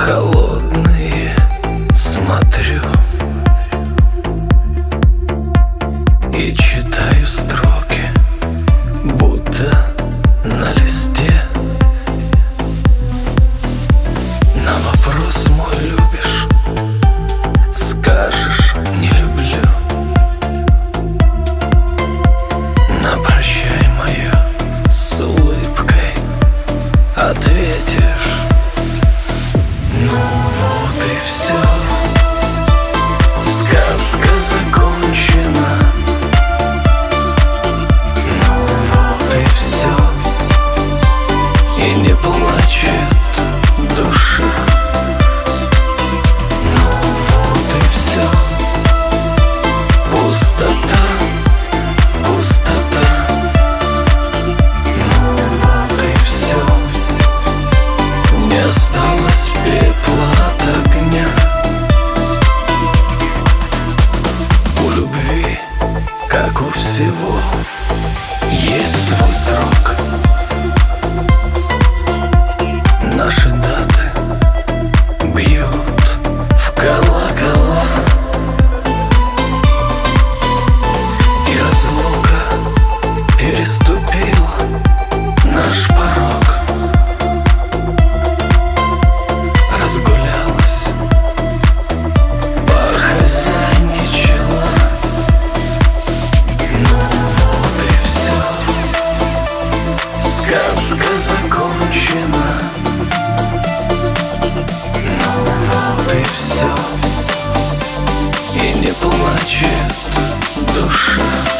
холодные смотрю и читаю строки, будто на листе. На вопрос мой любишь, скажешь не люблю. На прощай мое с улыбкой ответишь: ну вот и все, сказка закончена. Ну вот и все, и не плачет душа. Ну вот и все, пустота, пустота. Ну вот и все, не осталось пепла от огня. У любви, как у всего, есть свой срок. Наши даты бьют в колокола, и разлука переступила наш порог. Разгулялась, похозяйничала. Ну вот и все, сказка закончена. Ну вот и все, и не плачет душа.